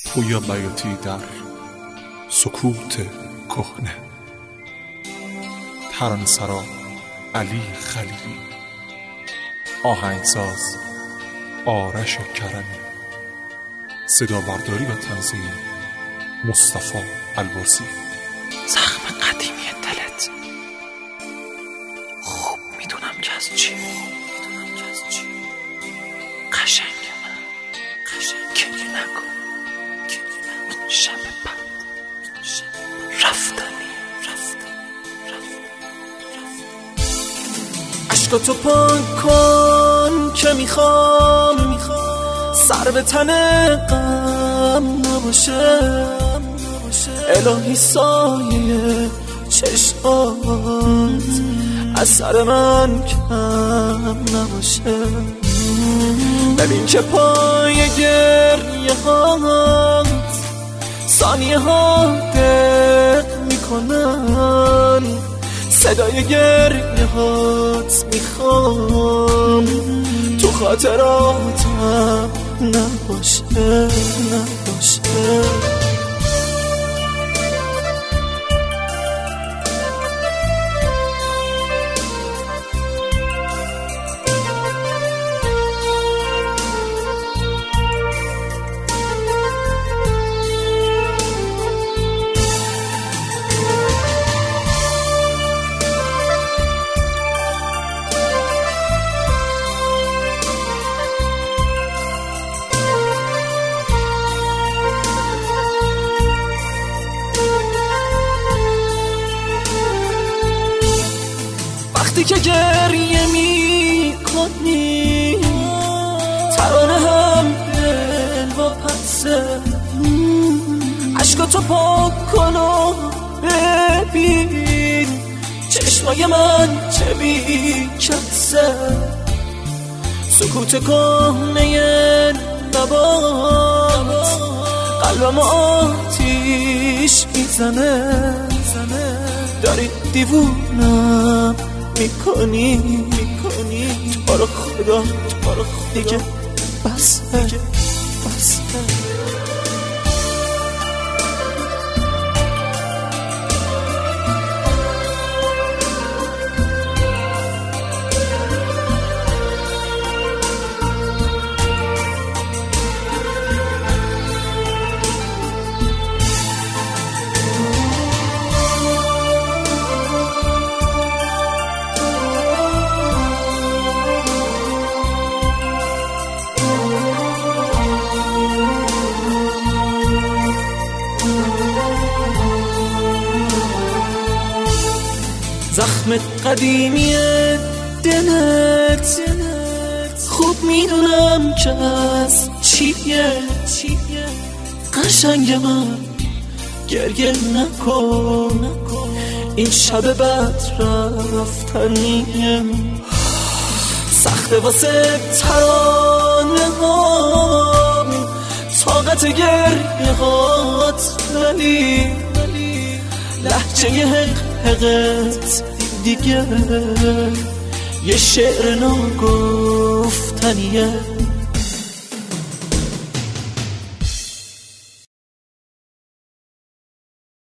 پویا بیاتی در سکوت کهنه. ترانه‌سرا علی خلیلی، آهنگساز آرش کرمی، صدا برداری و تنظیم مصطفی الباسی. زخم قدیمی دلت خوب میدونم که از چی قشنگ من گریه نکن. این شب بد رفتنی. عشقاتو پاک کن که میخوام سر به تن غم نباشه. الهی سایه چشمات از سر من کم نباشه. ببین که پای گریه هات ثانیه ها دق میکنن. صدای گریه هات میخوام تو خاطراتم نباشه. وقتی که گریه میکنی ترانه هم دل و پسه. عشقاتو پاک کن و ببین چشمای من چه بیکسه. سکوت کهنه نبات قلبم آتیش میزنه. داری دیوونم میکنی تو رو خدا دیگه بسه. زخم قدیمی دلت خوب میدونم که از چیه. قشنگ من گریه نکن. این شب بد رفتنیه. سخته واسه ترانه ها طاقت گریه هات ولی لحجه حقت دیگه یه شعر ناگفتنیه.